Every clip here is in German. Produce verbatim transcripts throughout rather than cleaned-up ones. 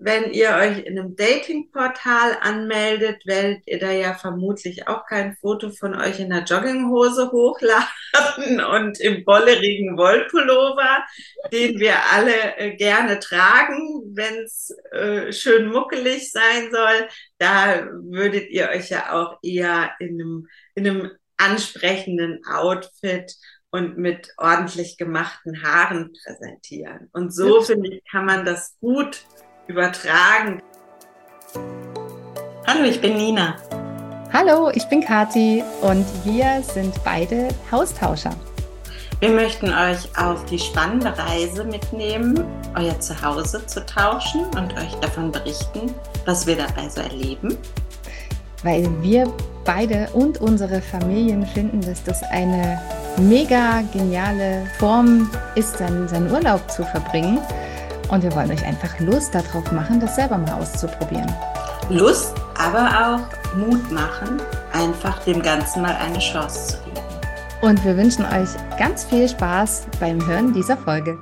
wenn ihr euch in einem Datingportal anmeldet, werdet ihr da ja vermutlich auch kein Foto von euch in der Jogginghose hochladen und im bollerigen Wollpullover, den wir alle äh, gerne tragen, wenn es äh, schön muckelig sein soll. Da würdet ihr euch ja auch eher in einem, in einem ansprechenden Outfit und mit ordentlich gemachten Haaren präsentieren. Und so, Hübsch. finde ich, kann man das gut übertragen. Hallo, ich bin Nina. Hallo, ich bin Kathi und wir sind beide Haustauscher. Wir möchten euch auf die spannende Reise mitnehmen, euer Zuhause zu tauschen und euch davon berichten, was wir dabei so erleben. Weil wir beide und unsere Familien finden, dass das eine mega geniale Form ist, seinen, seinen Urlaub zu verbringen. Und wir wollen euch einfach Lust darauf machen, das selber mal auszuprobieren. Lust, aber auch Mut machen, einfach dem Ganzen mal eine Chance zu geben. Und wir wünschen euch ganz viel Spaß beim Hören dieser Folge.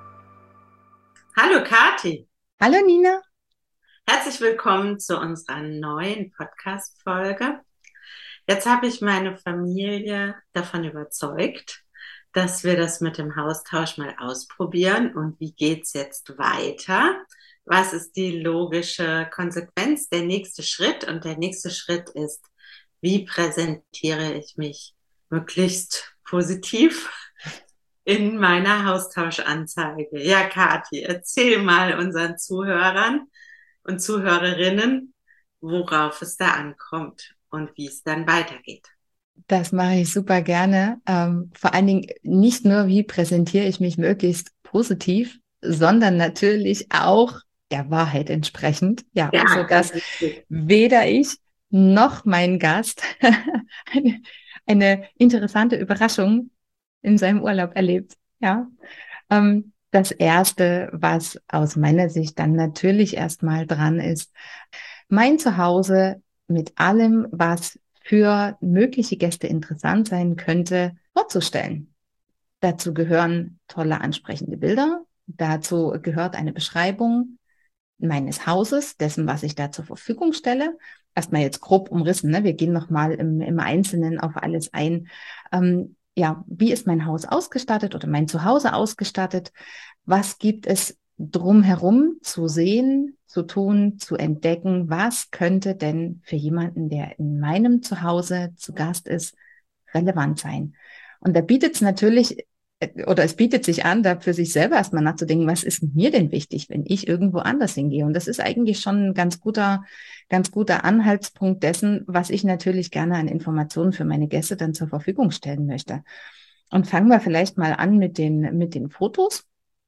Hallo Kathi. Hallo Nina. Herzlich willkommen zu unserer neuen Podcast-Folge. Jetzt habe ich meine Familie davon überzeugt, dass wir das mit dem Haustausch mal ausprobieren. Und wie geht's jetzt weiter? Was ist die logische Konsequenz, der nächste Schritt? Und der nächste Schritt ist, wie präsentiere ich mich möglichst positiv in meiner Haustauschanzeige? Ja, Kathi, erzähl mal unseren Zuhörern und Zuhörerinnen, worauf es da ankommt und wie es dann weitergeht. Das mache ich super gerne. Ähm, vor allen Dingen nicht nur, wie präsentiere ich mich möglichst positiv, sondern natürlich auch der Wahrheit entsprechend. Ja, Ja, sodass ganz wichtig. weder ich noch mein Gast eine, eine interessante Überraschung in seinem Urlaub erlebt. Ja, ähm, das Erste, was aus meiner Sicht dann natürlich erstmal dran ist, mein Zuhause mit allem, was für mögliche Gäste interessant sein könnte, vorzustellen. Dazu gehören tolle, ansprechende Bilder. Dazu gehört eine Beschreibung meines Hauses, dessen, was ich da zur Verfügung stelle. Erstmal jetzt grob umrissen, ne? Wir gehen nochmal im, im Einzelnen auf alles ein. Ähm, ja, wie ist mein Haus ausgestattet oder mein Zuhause ausgestattet? Was gibt es drumherum zu sehen, zu tun, zu entdecken? Was könnte denn für jemanden, der in meinem Zuhause zu Gast ist, relevant sein? Und da bietet es natürlich, oder es bietet sich an, da für sich selber erstmal nachzudenken, was ist mir denn wichtig, wenn ich irgendwo anders hingehe? Und das ist eigentlich schon ein ganz guter, ganz guter Anhaltspunkt dessen, was ich natürlich gerne an Informationen für meine Gäste dann zur Verfügung stellen möchte. Und fangen wir vielleicht mal an mit den, mit den Fotos.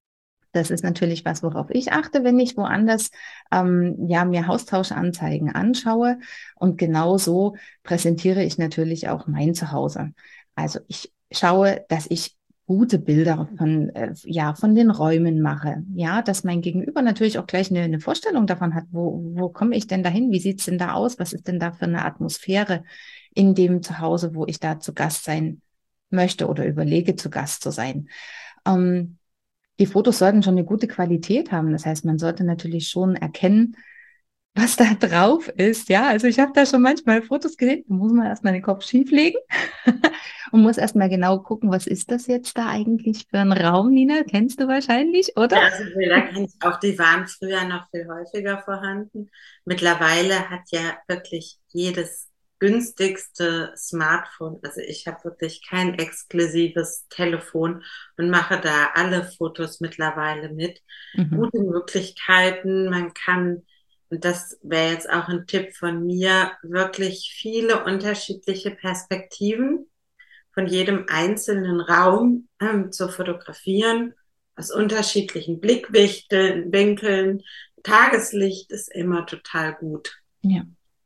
Das ist natürlich was, worauf ich achte, wenn ich woanders ähm, ja mir Haustauschanzeigen anschaue. Und genau so präsentiere ich natürlich auch mein Zuhause. Also ich schaue, dass ich gute Bilder von äh, ja von den Räumen mache. Ja, dass mein Gegenüber natürlich auch gleich eine, eine Vorstellung davon hat, wo wo komme ich denn dahin? Wie sieht's denn da aus? Was ist denn da für eine Atmosphäre in dem Zuhause, wo ich da zu Gast sein möchte oder überlege, zu Gast zu sein? Ähm, Die Fotos sollten schon eine gute Qualität haben. Das heißt, man sollte natürlich schon erkennen, was da drauf ist. Ja, also ich habe da schon manchmal Fotos gesehen, da muss man erstmal den Kopf schief legen und muss erstmal genau gucken, was ist das jetzt da eigentlich für ein Raum, Nina? Kennst du wahrscheinlich, oder? Ja, also Bilder kenne ich auch, die waren früher noch viel häufiger vorhanden. Mittlerweile hat ja wirklich jedes günstigste Smartphone, also ich habe wirklich kein exklusives Telefon und mache da alle Fotos mittlerweile mit. Mhm. Gute Möglichkeiten, man kann, und das wäre jetzt auch ein Tipp von mir, wirklich viele unterschiedliche Perspektiven von jedem einzelnen Raum ähm, zu fotografieren, aus unterschiedlichen Blickwinkeln, Winkeln. Tageslicht ist immer total gut. Ja.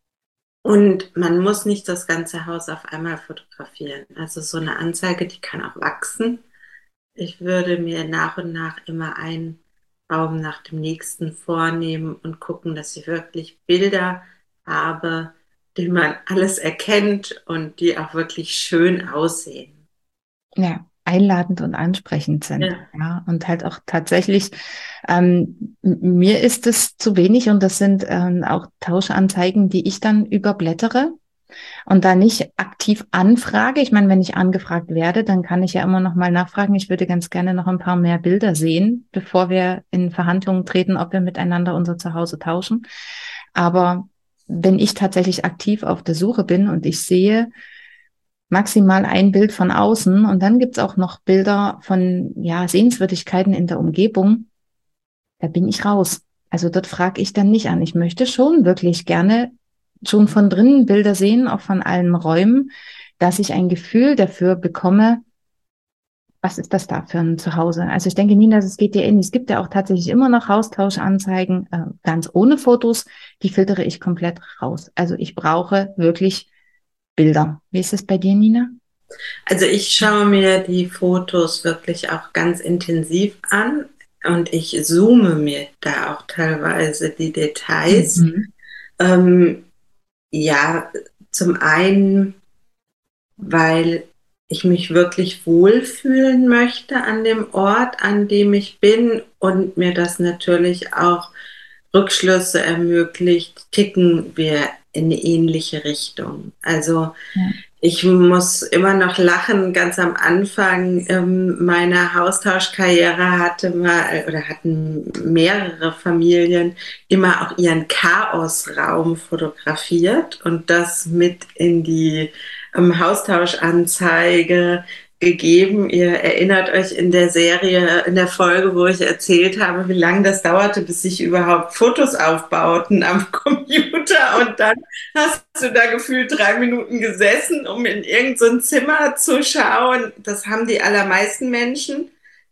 Und man muss nicht das ganze Haus auf einmal fotografieren. Also so eine Anzeige, die kann auch wachsen. Ich würde mir nach und nach immer einen Raum nach dem nächsten vornehmen und gucken, dass ich wirklich Bilder habe, die man alles erkennt und die auch wirklich schön aussehen. Ja. einladend und ansprechend sind. Ja. Ja, und halt auch tatsächlich, ähm, mir ist es zu wenig und das sind ähm, auch Tauschanzeigen, die ich dann überblättere und da nicht aktiv anfrage. Ich meine, wenn ich angefragt werde, dann kann ich ja immer noch mal nachfragen. Ich würde ganz gerne noch ein paar mehr Bilder sehen, bevor wir in Verhandlungen treten, ob wir miteinander unser Zuhause tauschen. Aber wenn ich tatsächlich aktiv auf der Suche bin und ich sehe maximal ein Bild von außen und dann gibt's auch noch Bilder von ja, Sehenswürdigkeiten in der Umgebung, da bin ich raus. Also dort frage ich dann nicht an. Ich möchte schon wirklich gerne schon von drinnen Bilder sehen, auch von allen Räumen, dass ich ein Gefühl dafür bekomme, was ist das da für ein Zuhause? Also ich denke, Nina, es geht dir ähnlich. Es gibt ja auch tatsächlich immer noch Austauschanzeigen, äh, ganz ohne Fotos. Die filtere ich komplett raus. Also ich brauche wirklich Bilder. Wie ist es bei dir, Nina? Also ich schaue mir die Fotos wirklich auch ganz intensiv an und ich zoome mir da auch teilweise die Details. Mhm. Ähm, ja, zum einen, weil ich mich wirklich wohlfühlen möchte an dem Ort, an dem ich bin und mir das natürlich auch Rückschlüsse ermöglicht, ticken wir in eine ähnliche Richtung. Also Ja. ich muss immer noch lachen. Ganz am Anfang ähm, meiner Haustauschkarriere hatte mal oder hatten mehrere Familien immer auch ihren Chaosraum fotografiert und das mit in die ähm, Haustauschanzeige gegeben. Ihr erinnert euch in der Serie, in der Folge, wo ich erzählt habe, wie lange das dauerte, bis sich überhaupt Fotos aufbauten am Computer und dann hast du da gefühlt drei Minuten gesessen, um in irgendein so Zimmer zu schauen. Das haben die allermeisten Menschen.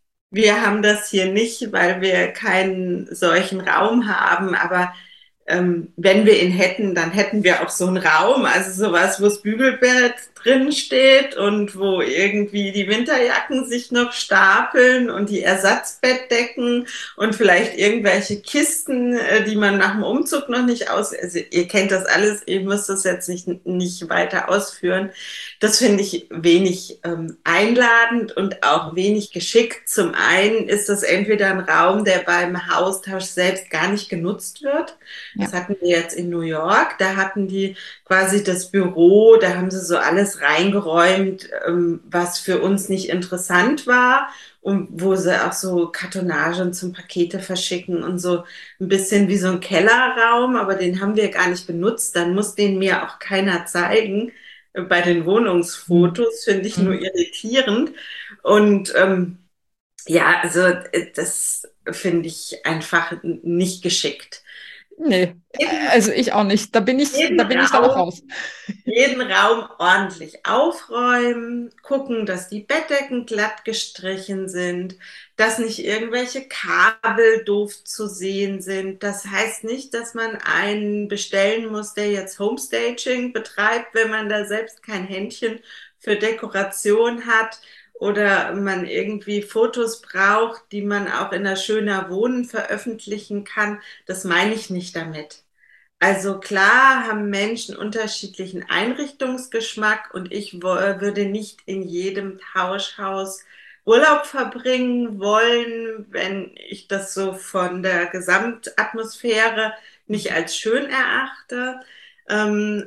Wir haben das hier nicht, weil wir keinen solchen Raum haben. Aber ähm, wenn wir ihn hätten, dann hätten wir auch so einen Raum, also sowas, wo das Bügelbrett drin steht und wo irgendwie die Winterjacken sich noch stapeln und die Ersatzbettdecken und vielleicht irgendwelche Kisten, äh, die man nach dem Umzug noch nicht aus... Also ihr kennt das alles, ihr müsst das jetzt nicht, nicht weiter ausführen. Das finde ich wenig ähm, einladend und auch wenig geschickt. Zum einen ist das entweder ein Raum, der beim Haustausch selbst gar nicht genutzt wird. Das Ja. hatten wir jetzt in New York. Da hatten die quasi das Büro, da haben sie so alles reingeräumt, ähm, was für uns nicht interessant war und wo sie auch so Kartonagen zum Pakete verschicken und so ein bisschen wie so ein Kellerraum, aber den haben wir gar nicht benutzt. Dann muss den mir auch keiner zeigen. Bei den Mhm. Wohnungsfotos finde ich nur irritierend. Und ähm, ja, also äh, das finde ich einfach nicht geschickt. Nee, Jeden, also ich auch nicht. Da bin ich, jeden da bin ich dann auch Raum raus. jeden Raum ordentlich aufräumen, gucken, dass die Bettdecken glatt gestrichen sind, dass nicht irgendwelche Kabel doof zu sehen sind. Das heißt nicht, dass man einen bestellen muss, der jetzt Homestaging betreibt, wenn man da selbst kein Händchen für Dekoration hat oder man irgendwie Fotos braucht, die man auch in einer schöner Wohnen veröffentlichen kann. Das meine ich nicht damit. Also klar haben Menschen unterschiedlichen Einrichtungsgeschmack und ich wo- würde nicht in jedem Tauschhaus Urlaub verbringen wollen, wenn ich das so von der Gesamtatmosphäre nicht als schön erachte. Ähm,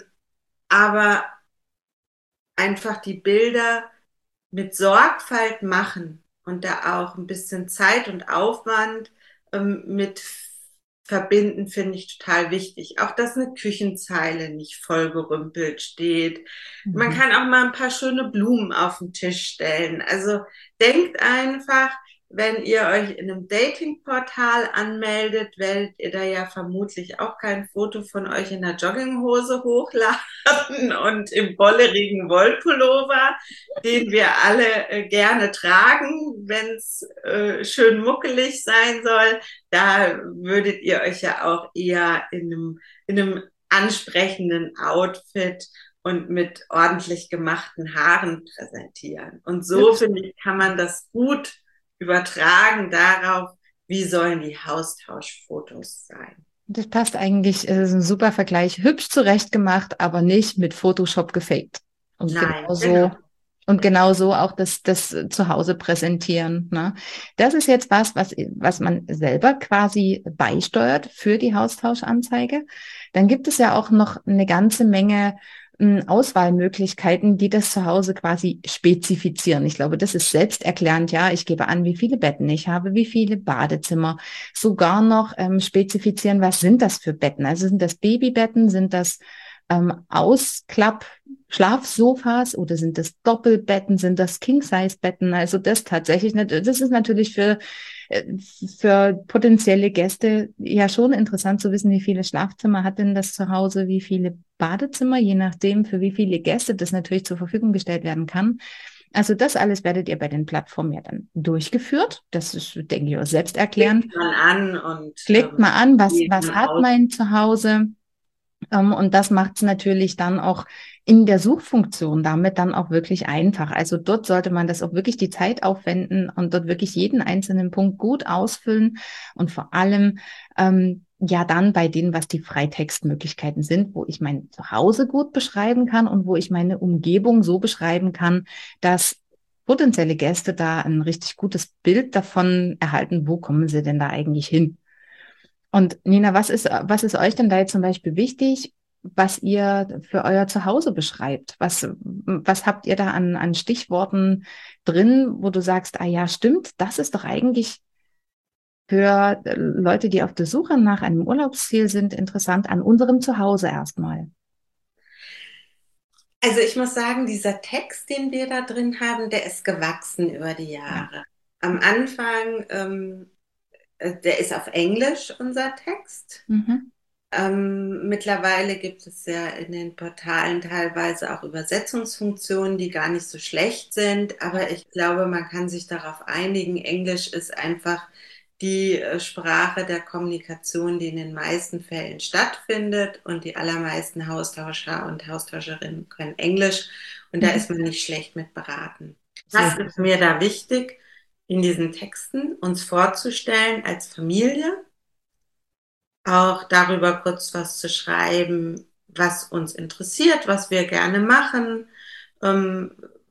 aber einfach die Bilder mit Sorgfalt machen und da auch ein bisschen Zeit und Aufwand ähm, mit verbinden, finde ich total wichtig. Auch, dass eine Küchenzeile nicht vollgerümpelt steht. Man Mhm. kann auch mal ein paar schöne Blumen auf den Tisch stellen. Also denkt einfach, wenn ihr euch in einem Datingportal anmeldet, werdet ihr da ja vermutlich auch kein Foto von euch in der Jogginghose hochladen und im bollerigen Wollpullover, den wir alle äh, gerne tragen, wenn es äh, schön muckelig sein soll. Da würdet ihr euch ja auch eher in einem, in einem ansprechenden Outfit und mit ordentlich gemachten Haaren präsentieren. Und so, Hübsch. finde ich, kann man das gut übertragen darauf, wie sollen die Haustauschfotos sein. Das passt eigentlich, es ist ein super Vergleich. Hübsch zurechtgemacht, aber nicht mit Photoshop gefaked. Und Nein, genauso genau. Und genau so auch das, das zu Hause präsentieren. Ne? Das ist jetzt was, was, was man selber quasi beisteuert für die Haustauschanzeige. Dann gibt es ja auch noch eine ganze Menge mh, Auswahlmöglichkeiten, die das zu Hause quasi spezifizieren. Ich glaube, das ist selbsterklärend. Ja, ich gebe an, wie viele Betten ich habe, wie viele Badezimmer. Sogar noch ähm, spezifizieren, was sind das für Betten? Also sind das Babybetten? Sind das ähm, Ausklapp-Schlafsofas oder sind das Doppelbetten, sind das King-Size-Betten? Also das tatsächlich, nicht, das ist natürlich für, äh, für potenzielle Gäste ja schon interessant zu wissen, wie viele Schlafzimmer hat denn das zu Hause, wie viele Badezimmer, je nachdem, für wie viele Gäste das natürlich zur Verfügung gestellt werden kann. Also das alles werdet ihr bei den Plattformen ja dann durchgeführt. Das ist, denke ich, auch selbsterklärend. Klickt man an und Klickt ähm, mal an, was, wählt was man hat aus. mein Zuhause? Ähm, und das macht es natürlich dann auch in der Suchfunktion damit dann auch wirklich einfach. Also dort sollte man das auch wirklich die Zeit aufwenden und dort wirklich jeden einzelnen Punkt gut ausfüllen und vor allem ähm, ja dann bei denen, was die Freitextmöglichkeiten sind, wo ich mein Zuhause gut beschreiben kann und wo ich meine Umgebung so beschreiben kann, dass potenzielle Gäste da ein richtig gutes Bild davon erhalten, wo kommen sie denn da eigentlich hin. Und Nina, was ist, was ist euch denn da jetzt zum Beispiel wichtig, was ihr für euer Zuhause beschreibt? Was, was habt ihr da an, an Stichworten drin, wo du sagst, ah ja, stimmt, das ist doch eigentlich für Leute, die auf der Suche nach einem Urlaubsziel sind, interessant an unserem Zuhause erstmal. Also ich muss sagen, dieser Text, den wir da drin haben, der ist gewachsen über die Ja. Jahre. Am Anfang, ähm, äh, der ist auf Englisch, unser Text. Mhm. Ähm, mittlerweile gibt es ja in den Portalen teilweise auch Übersetzungsfunktionen, die gar nicht so schlecht sind, Ja. aber ich glaube, man kann sich darauf einigen. Englisch ist einfach die äh, Sprache der Kommunikation, die in den meisten Fällen stattfindet und die allermeisten Haustauscher und Haustauscherinnen können Englisch und da Mhm. ist man nicht schlecht mit beraten. Sehr Was gut. ist mir da wichtig, in diesen Texten uns vorzustellen als Familie? Auch darüber kurz was zu schreiben, was uns interessiert, was wir gerne machen, ähm,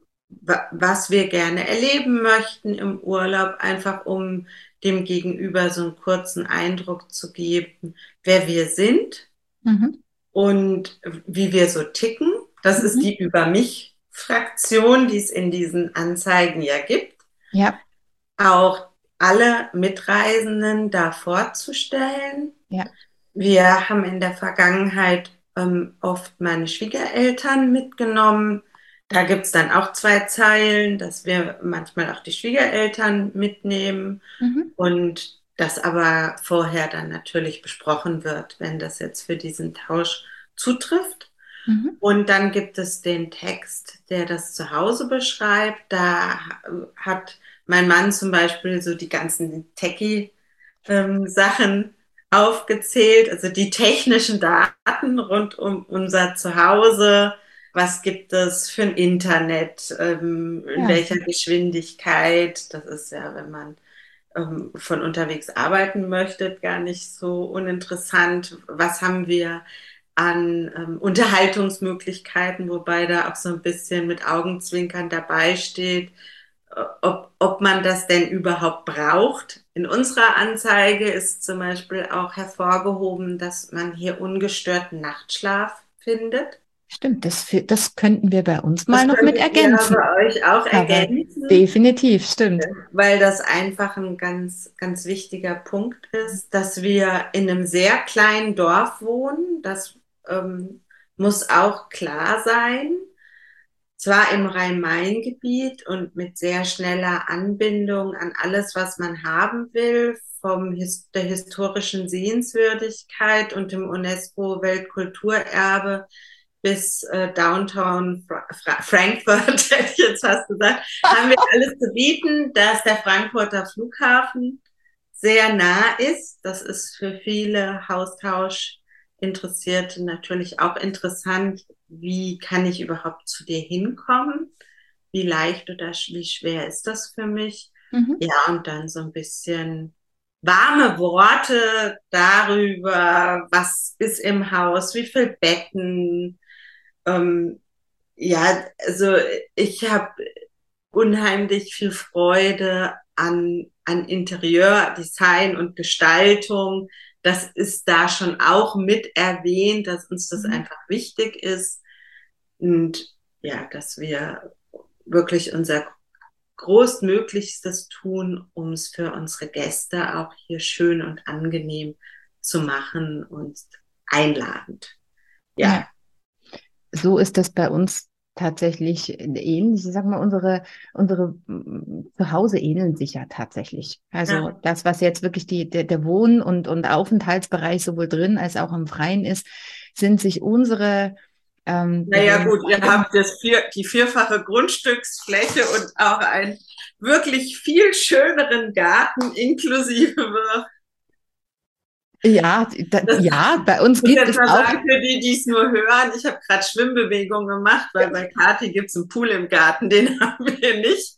was wir gerne erleben möchten im Urlaub, einfach um dem Gegenüber so einen kurzen Eindruck zu geben, wer wir sind Mhm. und wie wir so ticken. Das ist Mhm. die Über mich-Fraktion, die es in diesen Anzeigen ja gibt. Ja, Auch alle Mitreisenden da vorzustellen. ja. Wir haben in der Vergangenheit ähm, oft meine Schwiegereltern mitgenommen. Da gibt's dann auch zwei Zeilen, dass wir manchmal auch die Schwiegereltern mitnehmen Mhm. und das aber vorher dann natürlich besprochen wird, wenn das jetzt für diesen Tausch zutrifft. Mhm. Und dann gibt es den Text, der das Zuhause beschreibt. Da hat mein Mann zum Beispiel so die ganzen Techie-Sachen aufgezählt, also die technischen Daten rund um unser Zuhause. Was gibt es für ein Internet? Ähm, in Ja. welcher Geschwindigkeit? Das ist ja, wenn man ähm, von unterwegs arbeiten möchte, gar nicht so uninteressant. Was haben wir an ähm, Unterhaltungsmöglichkeiten, wobei da auch so ein bisschen mit Augenzwinkern dabei steht, äh, ob, ob man das denn überhaupt braucht. In unserer Anzeige ist zum Beispiel auch hervorgehoben, dass man hier ungestörten Nachtschlaf findet. Stimmt, das, fi- das könnten wir bei uns mal Das noch mit könntet ihr ergänzen. bei euch auch Aber ergänzen, definitiv, stimmt. weil das einfach ein ganz, ganz wichtiger Punkt ist, dass wir in einem sehr kleinen Dorf wohnen. Das ähm, muss auch klar sein. Zwar im Rhein-Main-Gebiet und mit sehr schneller Anbindung an alles, was man haben will, vom His der historischen Sehenswürdigkeit und dem UNESCO-Weltkulturerbe bis äh, Downtown Fra Fra Frankfurt, hätte ich jetzt fast gesagt, haben wir alles zu bieten, dass der Frankfurter Flughafen sehr nah ist. Das ist für viele Haustausch-Interessierte natürlich auch interessant. Wie kann ich überhaupt zu dir hinkommen? Wie leicht oder wie schwer ist das für mich? Mhm. Ja, und dann so ein bisschen warme Worte darüber, was ist im Haus, wie viel Betten, ähm, Ja, also ich habe unheimlich viel Freude an, an Interieurdesign und Gestaltung. Das ist da schon auch mit erwähnt, dass uns das Mhm. einfach wichtig ist und ja, dass wir wirklich unser Großmöglichstes tun, um es für unsere Gäste auch hier schön und angenehm zu machen und einladend. Ja, Ja, so ist das bei uns tatsächlich ähnlich. Ich sag mal, unsere, unsere mm, Zuhause ähneln sich ja tatsächlich. Also ja. das, was jetzt wirklich die, der, der Wohn- und, und Aufenthaltsbereich sowohl drin als auch im Freien ist, sind sich unsere, ähm, wir Naja, wohnen gut, ihr beide im. habt das vier, die vierfache Grundstücksfläche und auch einen wirklich viel schöneren Garten inklusive. Ja, da, Das ja, bei uns muss gibt jetzt es mal auch. sagen, für die, die es nur hören, ich habe gerade Schwimmbewegungen gemacht, weil bei Kathi gibt es einen Pool im Garten, den haben wir nicht.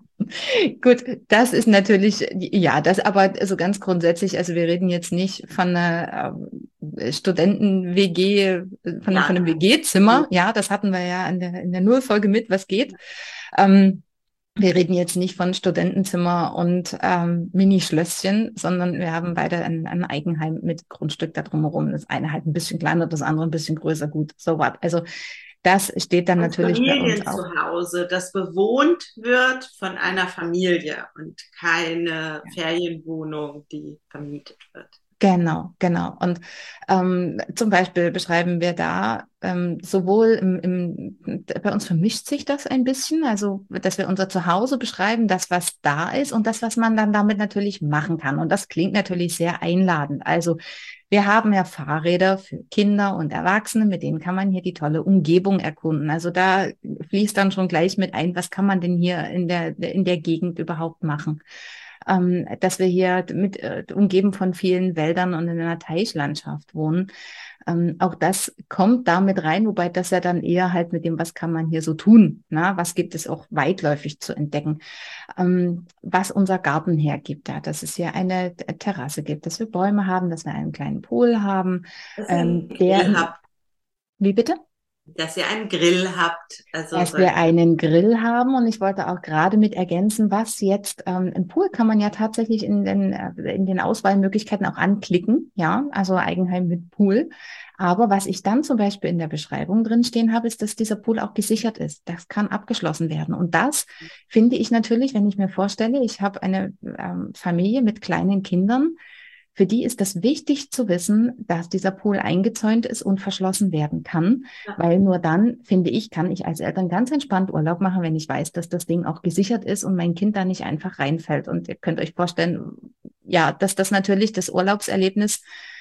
Gut, das ist natürlich, ja, das aber so ganz grundsätzlich, also wir reden jetzt nicht von einer ähm, Studenten-W G, von einem, von einem Ja, W G-Zimmer, ja, das hatten wir ja in der, in der Nullfolge mit, was geht. Ähm, Wir reden jetzt nicht von Studentenzimmer und ähm, Mini-Schlösschen, sondern wir haben beide ein, ein Eigenheim mit Grundstück da drumherum. Das eine halt ein bisschen kleiner, das andere ein bisschen größer, gut, so was. Also das steht dann ein natürlich bei uns auch. Familienzuhause, das bewohnt wird von einer Familie und keine Ferienwohnung, die vermietet wird. Genau, genau. Und ähm, zum Beispiel beschreiben wir da ähm, sowohl im, im, bei uns vermischt sich das ein bisschen, also dass wir unser Zuhause beschreiben, das, was da ist und das, was man dann damit natürlich machen kann. Und das klingt natürlich sehr einladend. Also wir haben ja Fahrräder für Kinder und Erwachsene, mit denen kann man hier die tolle Umgebung erkunden. Also da fließt dann schon gleich mit ein, was kann man denn hier in der, in der Gegend überhaupt machen, ähm, dass wir hier mit äh, umgeben von vielen Wäldern und in einer Teichlandschaft wohnen. Ähm, auch das kommt da mit rein, wobei das ja dann eher halt mit dem, was kann man hier so tun, na? Was gibt es auch weitläufig zu entdecken, ähm, was unser Garten hergibt, ja, dass es hier eine Terrasse gibt, dass wir Bäume haben, dass wir einen kleinen Pool haben, Dass ihr einen ähm, Grill der, habt, wie bitte? dass ihr einen Grill habt, also Dass so, wir einen Grill haben und ich wollte auch gerade mit ergänzen, was jetzt, ähm, ein Pool kann man ja tatsächlich in den, äh, in den Auswahlmöglichkeiten auch anklicken, ja, also Eigenheim mit Pool. Aber was ich dann zum Beispiel in der Beschreibung drin stehen habe, ist, dass dieser Pool auch gesichert ist. Das kann abgeschlossen werden. Und das finde ich natürlich, wenn ich mir vorstelle, ich habe eine ähm, Familie mit kleinen Kindern, für die ist das wichtig zu wissen, dass dieser Pool eingezäunt ist und verschlossen werden kann, weil nur dann, finde ich, kann ich als Eltern ganz entspannt Urlaub machen, wenn ich weiß, dass das Ding auch gesichert ist und mein Kind da nicht einfach reinfällt. Und ihr könnt euch vorstellen, ja, dass das natürlich das Urlaubserlebnis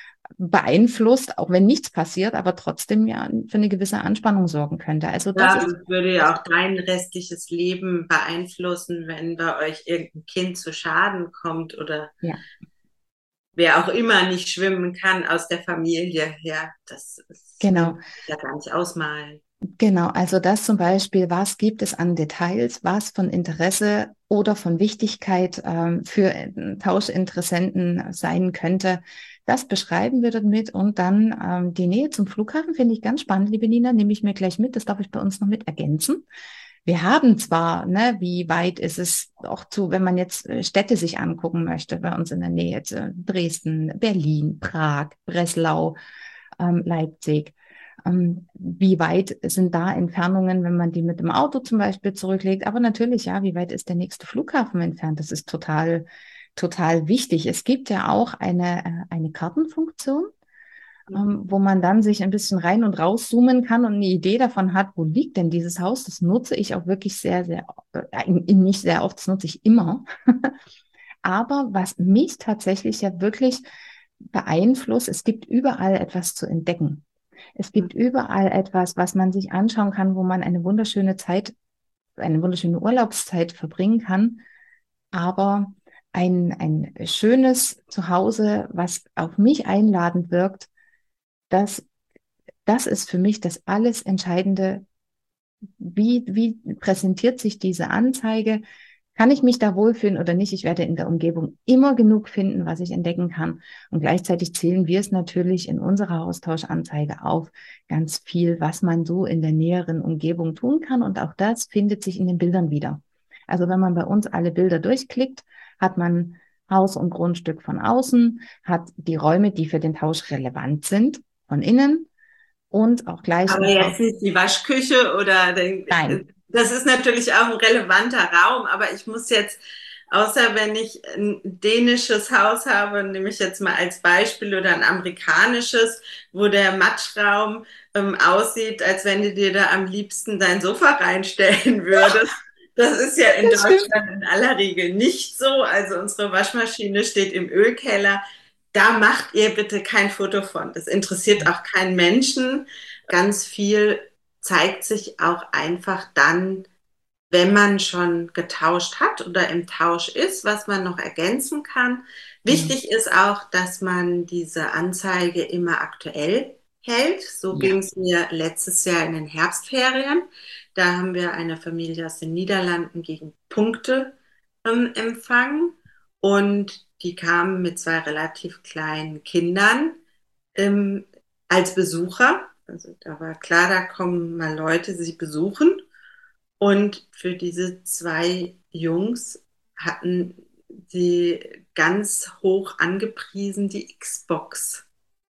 beeinflusst, auch wenn nichts passiert, aber trotzdem ja für eine gewisse Anspannung sorgen könnte. Also das ja, ist das würde ja auch dein restliches Leben beeinflussen, wenn bei euch irgendein Kind zu Schaden kommt oder ja. wer auch immer nicht schwimmen kann aus der Familie her. Das, das kann man Genau. sich ja gar nicht ausmalen. Genau, also das zum Beispiel, was gibt es an Details, was von Interesse oder von Wichtigkeit ähm, für äh, Tauschinteressenten sein könnte, das beschreiben wir dort mit und dann ähm, die Nähe zum Flughafen finde ich ganz spannend, liebe Nina, nehme ich mir gleich mit, das darf ich bei uns noch mit ergänzen. Wir haben zwar, ne, wie weit ist es auch zu, wenn man jetzt äh, Städte sich angucken möchte, bei uns in der Nähe, jetzt, äh, Dresden, Berlin, Prag, Breslau, ähm, Leipzig. Ähm, wie weit sind da Entfernungen, wenn man die mit dem Auto zum Beispiel zurücklegt? Aber natürlich, ja, wie weit ist der nächste Flughafen entfernt? Das ist total, total wichtig. Es gibt ja auch eine, äh, eine Kartenfunktion, ähm, wo man dann sich ein bisschen rein und rauszoomen kann und eine Idee davon hat, wo liegt denn dieses Haus? Das nutze ich auch wirklich sehr, sehr, äh, nicht sehr oft, das nutze ich immer. Aber was mich tatsächlich ja wirklich beeinflusst, es gibt überall etwas zu entdecken. Es gibt überall etwas, was man sich anschauen kann, wo man eine wunderschöne Zeit, eine wunderschöne Urlaubszeit verbringen kann. Aber ein, ein schönes Zuhause, was auf mich einladend wirkt, das, das ist für mich das alles Entscheidende. Wie, wie präsentiert sich diese Anzeige? Kann ich mich da wohlfühlen oder nicht? Ich werde in der Umgebung immer genug finden, was ich entdecken kann. Und gleichzeitig zählen wir es natürlich in unserer Austauschanzeige auf ganz viel, was man so in der näheren Umgebung tun kann. Und auch das findet sich in den Bildern wieder. Also wenn man bei uns alle Bilder durchklickt, hat man Haus und Grundstück von außen, hat die Räume, die für den Tausch relevant sind, von innen und auch gleich Aber im Tausch. jetzt nicht die Waschküche oder den, Nein. das ist natürlich auch ein relevanter Raum, aber ich muss jetzt, außer wenn ich ein dänisches Haus habe, nehme ich jetzt mal als Beispiel, oder ein amerikanisches, wo der Matschraum ähm, aussieht, als wenn du dir da am liebsten dein Sofa reinstellen würdest. Das ist ja in Das stimmt. Deutschland in aller Regel nicht so. Also unsere Waschmaschine steht im Ölkeller. Da macht ihr bitte kein Foto von. Das interessiert auch keinen Menschen. Ganz viel zeigt sich auch einfach dann, wenn man schon getauscht hat oder im Tausch ist, was man noch ergänzen kann. Genau. Wichtig ist auch, dass man diese Anzeige immer aktuell hält. So ging Ja. es mir letztes Jahr in den Herbstferien. Da haben wir eine Familie aus den Niederlanden gegen Punkte ähm, empfangen, und die kamen mit zwei relativ kleinen Kindern ähm, als Besucher. Also da war klar, da kommen mal Leute, sie besuchen. Und für diese zwei Jungs hatten sie ganz hoch angepriesen die Xbox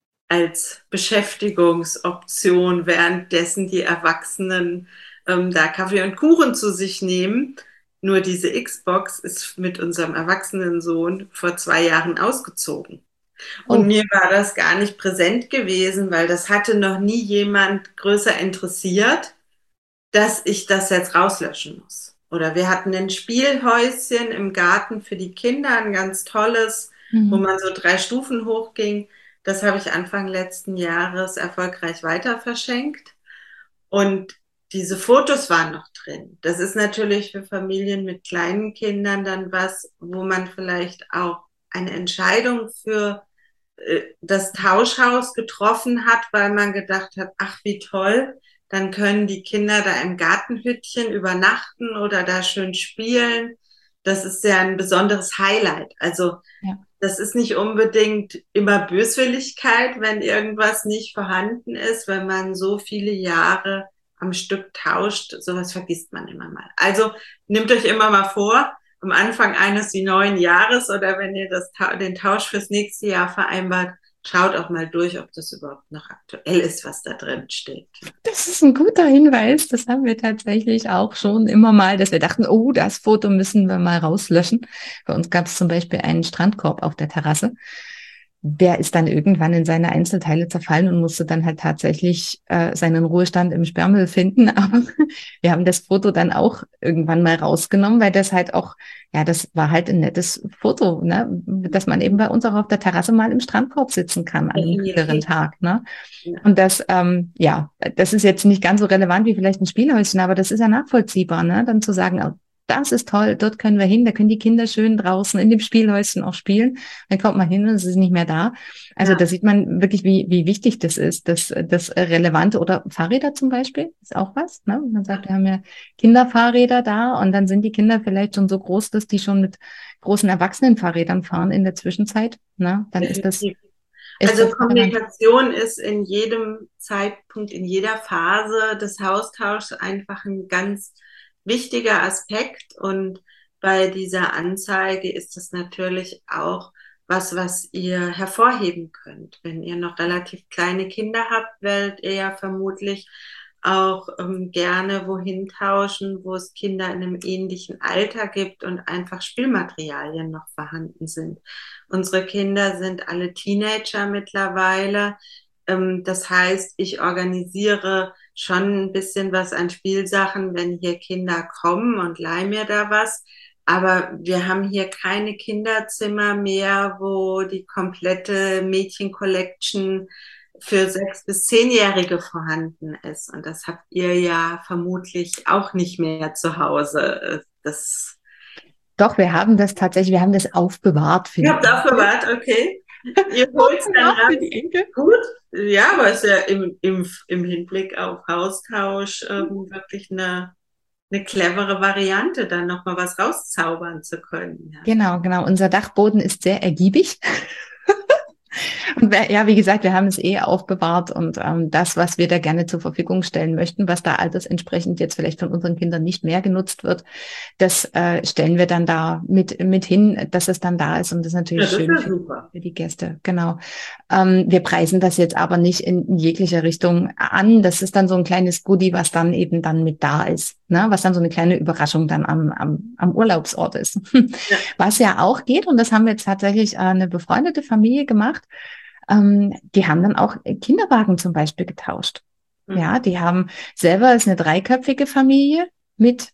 als Beschäftigungsoption, währenddessen die Erwachsenen ähm, da Kaffee und Kuchen zu sich nehmen. Nur diese Xbox ist mit unserem erwachsenen Sohn vor zwei Jahren ausgezogen. Und Oh, mir war das gar nicht präsent gewesen, weil das hatte noch nie jemand größer interessiert, dass ich das jetzt rauslöschen muss. Oder wir hatten ein Spielhäuschen im Garten für die Kinder, ein ganz tolles, wo mhm. man so drei Stufen hochging. Das habe ich Anfang letzten Jahres erfolgreich weiter verschenkt. Und diese Fotos waren noch drin. Das ist natürlich für Familien mit kleinen Kindern dann was, wo man vielleicht auch eine Entscheidung für äh, das Tauschhaus getroffen hat, weil man gedacht hat, ach wie toll, dann können die Kinder da im Gartenhüttchen übernachten oder da schön spielen. Das ist ja ein besonderes Highlight. Also Ja. das ist nicht unbedingt immer Böswilligkeit, wenn irgendwas nicht vorhanden ist, wenn man so viele Jahre am Stück tauscht. Sowas vergisst man immer mal. Also nehmt euch immer mal vor, am Anfang eines neuen Jahres oder wenn ihr das, den Tausch fürs nächste Jahr vereinbart, schaut auch mal durch, ob das überhaupt noch aktuell ist, was da drin steht. Das ist ein guter Hinweis. Das haben wir tatsächlich auch schon immer mal, dass wir dachten, oh, das Foto müssen wir mal rauslöschen. Bei uns gab es zum Beispiel einen Strandkorb auf der Terrasse. Der ist dann irgendwann in seine Einzelteile zerfallen und musste dann halt tatsächlich äh, seinen Ruhestand im Sperrmüll finden. Aber wir haben das Foto dann auch irgendwann mal rausgenommen, weil das halt auch, ja, das war halt ein nettes Foto, ne, dass man eben bei uns auch auf der Terrasse mal im Strandkorb sitzen kann an einem kühleren Definitiv. Tag, ne? Ja. Und das, ähm, ja, das ist jetzt nicht ganz so relevant wie vielleicht ein Spielhäuschen, aber das ist ja nachvollziehbar, ne? Dann zu sagen, oh, das ist toll, dort können wir hin, da können die Kinder schön draußen in dem Spielhäuschen auch spielen. Dann kommt man hin und es ist nicht mehr da. Also Ja. da sieht man wirklich, wie, wie wichtig das ist, das, das Relevante. Oder Fahrräder zum Beispiel, ist auch was, ne? Man sagt, wir haben ja Kinderfahrräder da und dann sind die Kinder vielleicht schon so groß, dass die schon mit großen Erwachsenenfahrrädern fahren in der Zwischenzeit, ne? Dann ist das, Definitiv. ist Also das relevant. Kommunikation ist in jedem Zeitpunkt, in jeder Phase des Austauschs einfach ein ganz wichtiger Aspekt. Und bei dieser Anzeige ist das natürlich auch was, was ihr hervorheben könnt. Wenn ihr noch relativ kleine Kinder habt, werdet ihr ja vermutlich auch ähm, gerne wohin tauschen, wo es Kinder in einem ähnlichen Alter gibt und einfach Spielmaterialien noch vorhanden sind. Unsere Kinder sind alle Teenager mittlerweile. Ähm, das heißt, ich organisiere schon ein bisschen was an Spielsachen, wenn hier Kinder kommen und leih mir da was. Aber wir haben hier keine Kinderzimmer mehr, wo die komplette Mädchen-Collection für sechs- bis zehnjährige vorhanden ist. Und das habt ihr ja vermutlich auch nicht mehr zu Hause. Das Doch, wir haben das tatsächlich, wir haben das aufbewahrt für Ihr die habt Enkel. aufbewahrt, okay. Ihr holt es dann Aufbewahrt für raus. die Enkel. Gut. Ja, aber es ist ja im, im, im Hinblick auf Austausch ähm, wirklich eine eine clevere Variante, dann nochmal was rauszaubern zu können. Ja. Genau, genau. Unser Dachboden ist sehr ergiebig. Und wir, ja, wie gesagt, wir haben es eh aufbewahrt und ähm, das, was wir da gerne zur Verfügung stellen möchten, was da altersentsprechend jetzt vielleicht von unseren Kindern nicht mehr genutzt wird, das äh, stellen wir dann da mit mit hin, dass es dann da ist und das ist Ja, natürlich das schön wäre für, super. für die Gäste. Genau. Ähm, wir preisen das jetzt aber nicht in, in jeglicher Richtung an. Das ist dann so ein kleines Goodie, was dann eben dann mit da ist, ne? Was dann so eine kleine Überraschung dann am am, am Urlaubsort ist. Ja. Was ja auch geht und das haben wir jetzt tatsächlich äh, eine befreundete Familie gemacht. Ähm, die haben dann auch Kinderwagen zum Beispiel getauscht. Ja, Mhm. die haben selber, ist eine dreiköpfige Familie mit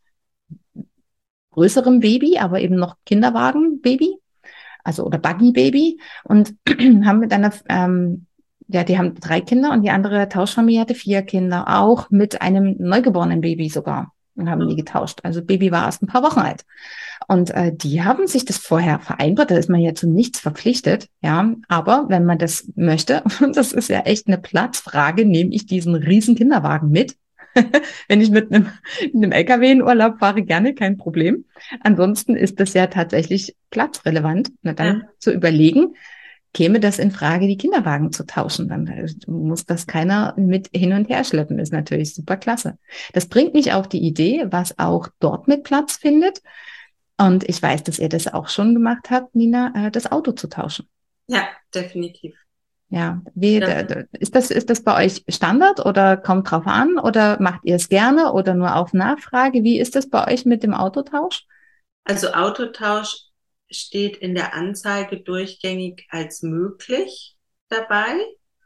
größerem Baby, aber eben noch Kinderwagen-Baby, also oder Buggy-Baby und haben mit einer, ähm, ja, die haben drei Kinder und die andere Tauschfamilie hatte vier Kinder, auch mit einem neugeborenen Baby sogar und haben die getauscht. Also Baby war erst ein paar Wochen alt. Und äh, die haben sich das vorher vereinbart, da ist man ja zu nichts verpflichtet, ja. Aber wenn man das möchte, und das ist ja echt eine Platzfrage, nehme ich diesen riesen Kinderwagen mit. Wenn ich mit einem, mit einem L K W in Urlaub fahre, gerne, kein Problem. Ansonsten ist das ja tatsächlich platzrelevant. Na dann Ja. zu überlegen, käme das in Frage, die Kinderwagen zu tauschen. Dann äh, muss das keiner mit hin und her schleppen. Ist natürlich super klasse. Das bringt mich auf die Idee, was auch dort mit Platz findet. Und ich weiß, dass ihr das auch schon gemacht habt, Nina, äh, das Auto zu tauschen. Ja, definitiv. Ja, wie, Das, da- da- ist das, ist das bei euch Standard oder kommt drauf an oder macht ihr es gerne oder nur auf Nachfrage? Wie ist das bei euch mit dem Autotausch? also Autotausch steht in der Anzeige durchgängig als möglich dabei.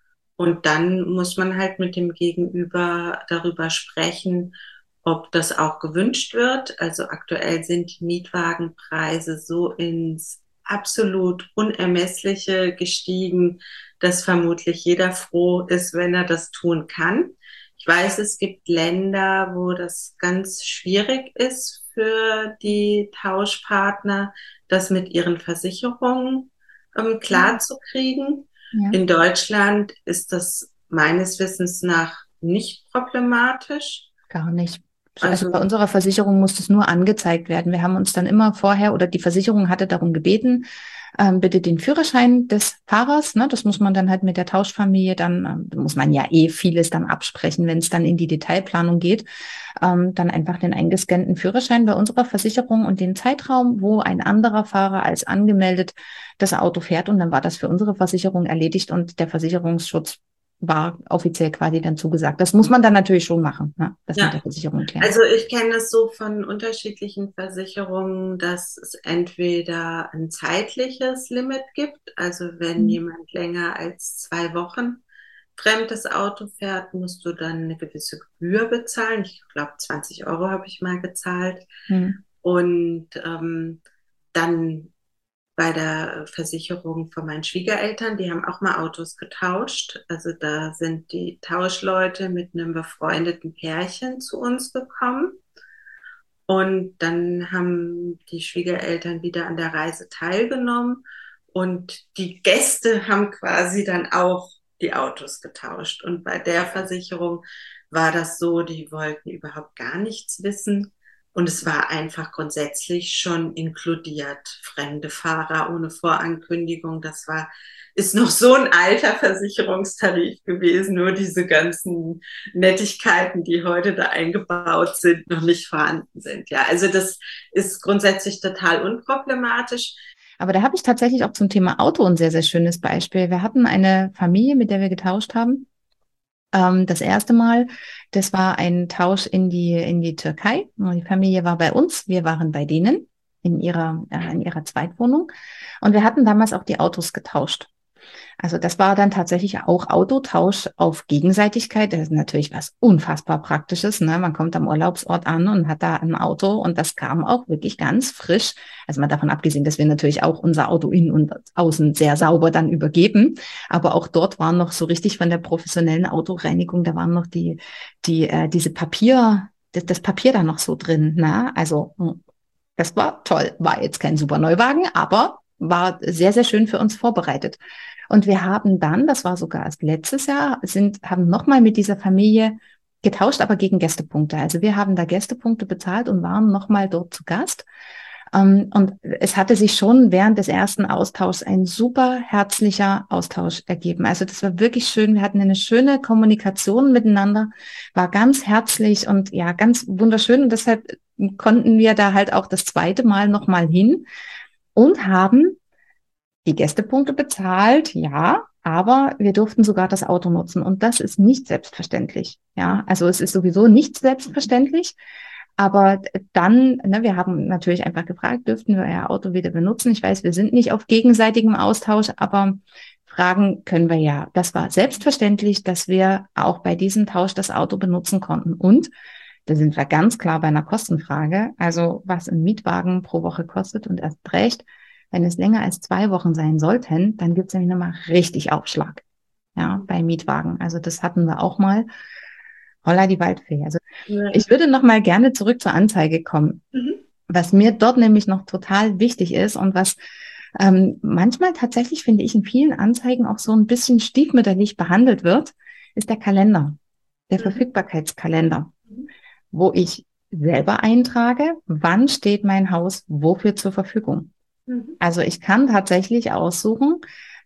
Und dann muss man halt mit dem Gegenüber darüber sprechen, ob das auch gewünscht wird. Also aktuell sind die Mietwagenpreise so ins absolut Unermessliche gestiegen, dass vermutlich jeder froh ist, wenn er das tun kann. Ich weiß, es gibt Länder, wo das ganz schwierig ist für die Tauschpartner, das mit ihren Versicherungen ähm, Mhm. klarzukriegen. Ja, In Deutschland ist das meines Wissens nach nicht problematisch. gar nicht. Also bei Also, unserer Versicherung muss das nur angezeigt werden. Wir haben uns dann immer vorher oder die Versicherung hatte darum gebeten, ähm, bitte den Führerschein des Fahrers, ne, das muss man dann halt mit der Tauschfamilie dann, ähm, da muss man ja eh vieles dann absprechen, wenn es dann in die Detailplanung geht, ähm, dann einfach den eingescannten Führerschein bei unserer Versicherung und den Zeitraum, wo ein anderer Fahrer als angemeldet das Auto fährt und dann war das für unsere Versicherung erledigt und der Versicherungsschutz war offiziell quasi dann zugesagt. Das muss man dann natürlich schon machen, ne, das mit ja, der Versicherung klären. also ich kenne es so von unterschiedlichen Versicherungen, dass es entweder ein zeitliches Limit gibt, also wenn Mhm. jemand länger als zwei Wochen fremdes Auto fährt, musst du dann eine gewisse Gebühr bezahlen. Ich glaube, zwanzig Euro habe ich mal gezahlt. Mhm. Und ähm, dann bei der Versicherung von meinen Schwiegereltern, die haben auch mal Autos getauscht. Also da sind die Tauschleute mit einem befreundeten Pärchen zu uns gekommen. Und dann haben die Schwiegereltern wieder an der Reise teilgenommen. Und die Gäste haben quasi dann auch die Autos getauscht. Und bei der Versicherung war das so, die wollten überhaupt gar nichts wissen. Und es war einfach grundsätzlich schon inkludiert. Fremde Fahrer ohne Vorankündigung. Das war, ist noch so ein alter Versicherungstarif gewesen. Nur diese ganzen Nettigkeiten, die heute da eingebaut sind, noch nicht vorhanden sind. Ja, also das ist grundsätzlich total unproblematisch. Aber da habe ich tatsächlich auch zum Thema Auto ein sehr, sehr schönes Beispiel. Wir hatten eine Familie, mit der wir getauscht haben. Ähm, das erste Mal, das war ein Tausch in die, in die Türkei. Die Familie war bei uns, wir waren bei denen in ihrer, äh, in ihrer Zweitwohnung. Und wir hatten damals auch die Autos getauscht. Also das war dann tatsächlich auch Autotausch auf Gegenseitigkeit. Das ist natürlich was unfassbar Praktisches, ne? Man kommt am Urlaubsort an und hat da ein Auto und das kam auch wirklich ganz frisch. Also mal davon abgesehen, dass wir natürlich auch unser Auto innen und außen sehr sauber dann übergeben. Aber auch dort waren noch so richtig von der professionellen Autoreinigung, da waren noch die, die, äh, diese Papier, das, das Papier da noch so drin, ne? Also mh, das war toll. War jetzt kein super Neuwagen, aber war sehr, sehr schön für uns vorbereitet. Und wir haben dann, das war sogar erst letztes Jahr, sind, haben nochmal mit dieser Familie getauscht, aber gegen Gästepunkte. Also wir haben da Gästepunkte bezahlt und waren nochmal dort zu Gast. Um, und es hatte sich schon während des ersten Austauschs ein super herzlicher Austausch ergeben. Also das war wirklich schön. Wir hatten eine schöne Kommunikation miteinander, war ganz herzlich und ja, ganz wunderschön. Und deshalb konnten wir da halt auch das zweite Mal nochmal hin und haben die Gästepunkte bezahlt, ja, aber wir durften sogar das Auto nutzen. Und das ist nicht selbstverständlich. Ja, also es ist sowieso nicht selbstverständlich. Aber dann, ne, wir haben natürlich einfach gefragt, dürften wir euer Auto wieder benutzen? Ich weiß, wir sind nicht auf gegenseitigem Austausch, aber fragen können wir ja. Das war selbstverständlich, dass wir auch bei diesem Tausch das Auto benutzen konnten. Und da sind wir ganz klar bei einer Kostenfrage. Also was ein Mietwagen pro Woche kostet und erst recht, wenn es länger als zwei Wochen sein sollten, dann gibt es nämlich nochmal richtig Aufschlag. Ja, bei Mietwagen. Also das hatten wir auch mal. Holla die Waldfee. Also Ja. ich würde noch mal gerne zurück zur Anzeige kommen. Mhm. Was mir dort nämlich noch total wichtig ist und was ähm, manchmal tatsächlich, finde ich, in vielen Anzeigen auch so ein bisschen stiefmütterlich behandelt wird, ist der Kalender, der mhm. Verfügbarkeitskalender, mhm. wo ich selber eintrage, wann steht mein Haus wofür zur Verfügung. Mhm. Also ich kann tatsächlich aussuchen,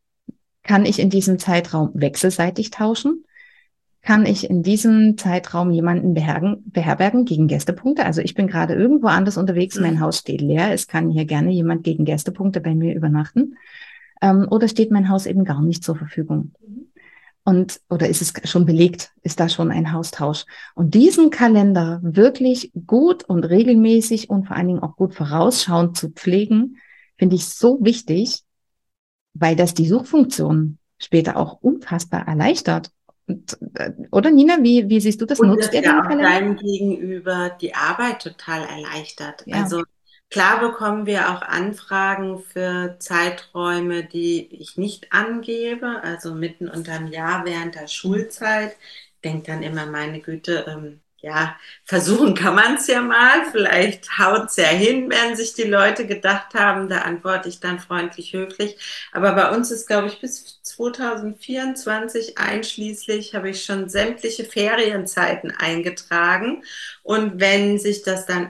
kann ich in diesem Zeitraum wechselseitig tauschen? Kann ich in diesem Zeitraum jemanden beherbergen, beherbergen gegen Gästepunkte? Also ich bin gerade irgendwo anders unterwegs, mein Haus steht leer, es kann hier gerne jemand gegen Gästepunkte bei mir übernachten. Ähm, oder steht mein Haus eben gar nicht zur Verfügung? Und, oder ist es schon belegt? Ist da schon ein Haustausch? Und diesen Kalender wirklich gut und regelmäßig und vor allen Dingen auch gut vorausschauend zu pflegen, finde ich so wichtig, weil das die Suchfunktion später auch unfassbar erleichtert. Und, oder Nina, wie, wie siehst du das? Und Nutzt das ihr ja den auch Kalender? deinem Gegenüber die Arbeit total erleichtert. Ja. Also klar bekommen wir auch Anfragen für Zeiträume, die ich nicht angebe, also mitten unterm Jahr während der Schulzeit. Ich denke dann immer, meine Güte, ähm, ja, versuchen kann man es ja mal. Vielleicht haut es ja hin, werden sich die Leute gedacht haben. Da antworte ich dann freundlich höflich. Aber bei uns ist, glaube ich, bis zwanzig vierundzwanzig einschließlich habe ich schon sämtliche Ferienzeiten eingetragen. Und wenn sich das dann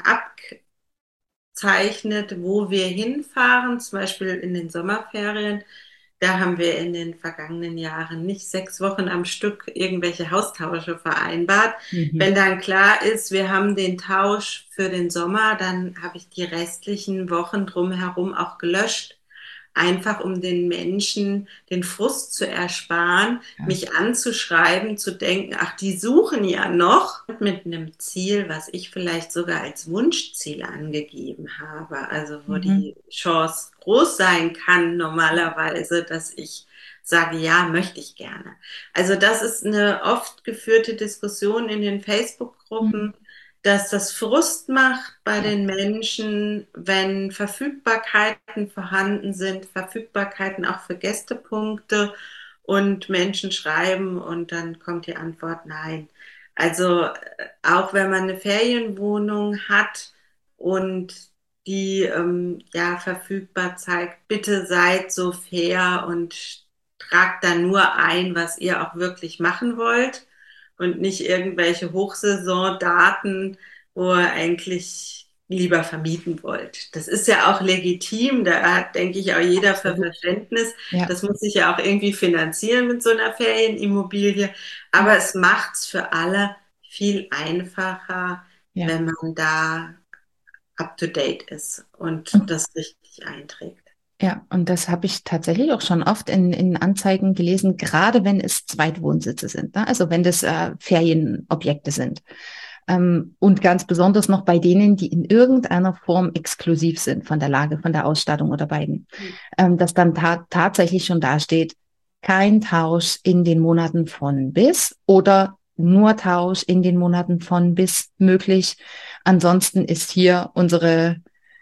abzeichnet, wo wir hinfahren, zum Beispiel in den Sommerferien, da haben wir in den vergangenen Jahren nicht sechs Wochen am Stück irgendwelche Haustausche vereinbart. Mhm. Wenn dann klar ist, wir haben den Tausch für den Sommer, dann habe ich die restlichen Wochen drumherum auch gelöscht. Einfach um den Menschen den Frust zu ersparen, ja. mich anzuschreiben, zu denken, ach, die suchen ja noch, mit einem Ziel, was ich vielleicht sogar als Wunschziel angegeben habe, also wo mhm. die Chance groß sein kann normalerweise, dass ich sage, ja, möchte ich gerne. Also das ist eine oft geführte Diskussion in den Facebook-Gruppen, mhm. dass das Frust macht bei den Menschen, wenn Verfügbarkeiten vorhanden sind, Verfügbarkeiten auch für Gästepunkte und Menschen schreiben und dann kommt die Antwort nein. Also auch wenn man eine Ferienwohnung hat und die ähm, ja verfügbar zeigt, bitte seid so fair und tragt dann nur ein, was ihr auch wirklich machen wollt. Und nicht irgendwelche Hochsaisondaten, wo ihr eigentlich lieber vermieten wollt. Das ist ja auch legitim, da hat, denke ich, auch jeder für Verständnis. Ja. Das muss sich ja auch irgendwie finanzieren mit so einer Ferienimmobilie. Aber ja. es macht es für alle viel einfacher, ja. wenn man da up-to-date ist und mhm. das richtig einträgt. Ja, und das habe ich tatsächlich auch schon oft in, in Anzeigen gelesen, gerade wenn es Zweitwohnsitze sind, ne? Also wenn das äh, Ferienobjekte sind. Ähm, und ganz besonders noch bei denen, die in irgendeiner Form exklusiv sind von der Lage, von der Ausstattung oder beiden. Mhm. Ähm, dass dann ta- tatsächlich schon dasteht, kein Tausch in den Monaten von bis oder nur Tausch in den Monaten von bis möglich. Ansonsten ist hier unsere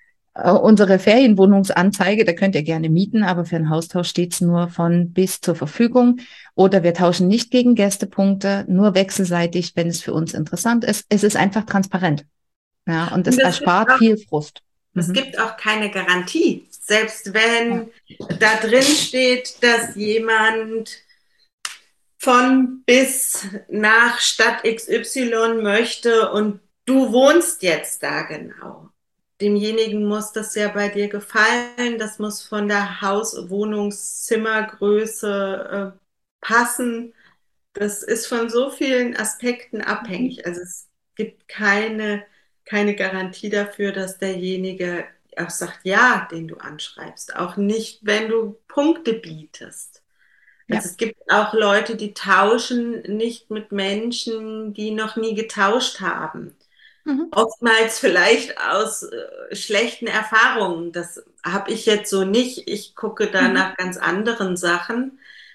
Unsere Ferienwohnungsanzeige, da könnt ihr gerne mieten, aber für einen Haustausch steht es nur von bis zur Verfügung. Oder wir tauschen nicht gegen Gästepunkte, nur wechselseitig, wenn es für uns interessant ist. Es ist einfach transparent. Ja, und es erspart auch viel Frust. Es mhm. gibt auch keine Garantie. Selbst wenn ja. da drin steht, dass jemand von bis nach Stadt X Y möchte und du wohnst jetzt da genau. Demjenigen muss das ja bei dir gefallen, das muss von der Haus-, Wohnungs-, Zimmergröße äh, passen. Das ist von so vielen Aspekten Mhm. abhängig. Also es gibt keine, keine Garantie dafür, dass derjenige auch sagt, ja, den du anschreibst. Auch nicht, wenn du Punkte bietest. Ja. Also es gibt auch Leute, die tauschen nicht mit Menschen, die noch nie getauscht haben. Mhm. Oftmals vielleicht aus äh, schlechten Erfahrungen. Das habe ich jetzt so nicht. Ich gucke da Mhm. nach ganz anderen Sachen,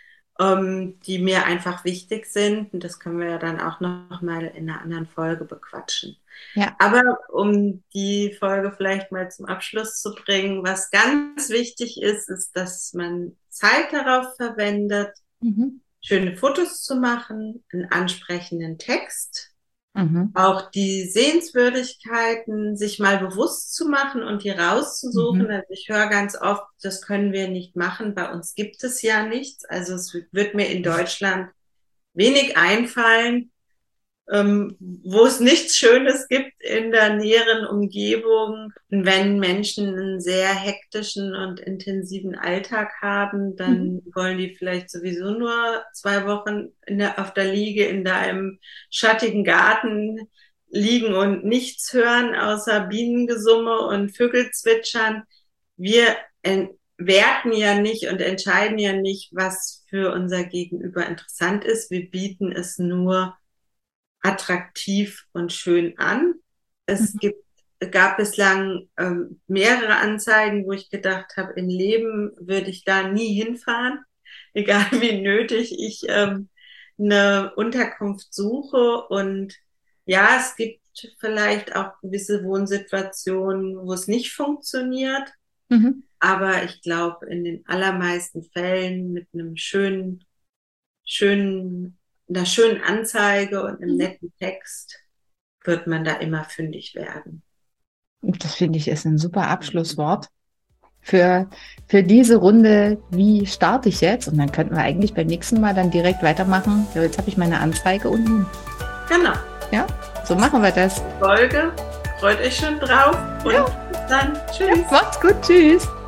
ähm, die mir einfach wichtig sind. Und das können wir ja dann auch noch mal in einer anderen Folge bequatschen. Ja. Aber um die Folge vielleicht mal zum Abschluss zu bringen, was ganz wichtig ist, ist, dass man Zeit darauf verwendet, Mhm. schöne Fotos zu machen, einen ansprechenden Text, Mhm. auch die Sehenswürdigkeiten sich mal bewusst zu machen und die rauszusuchen. Mhm. Also ich höre ganz oft, das können wir nicht machen, bei uns gibt es ja nichts. Also es wird mir in Deutschland wenig einfallen, ähm, wo es nichts Schönes gibt in der näheren Umgebung. Und wenn Menschen einen sehr hektischen und intensiven Alltag haben, Mhm. dann wollen die vielleicht sowieso nur zwei Wochen in der, auf der Liege in deinem schattigen Garten liegen und nichts hören außer Bienengesumme und Vögel zwitschern. Wir werten ja nicht und entscheiden ja nicht, was für unser Gegenüber interessant ist. Wir bieten es nur attraktiv und schön an. Es Mhm. gibt, gab bislang ähm, mehrere Anzeigen, wo ich gedacht habe, im Leben würde ich da nie hinfahren, egal wie nötig ich ähm, eine Unterkunft suche. Und ja, es gibt vielleicht auch gewisse Wohnsituationen, wo es nicht funktioniert. Mhm. Aber ich glaube, in den allermeisten Fällen mit einem schönen schönen, einer schönen Anzeige und einem Mhm. netten Text wird man da immer fündig werden. Das finde ich ist ein super Abschlusswort für, für diese Runde. Wie starte ich jetzt? Und dann könnten wir eigentlich beim nächsten Mal dann direkt weitermachen. So, jetzt habe ich meine Anzeige und nun. Genau. Ja, so machen wir das. Folge. Freut euch schon drauf und Ja, bis dann. ja, Tschüss. macht's gut. Tschüss.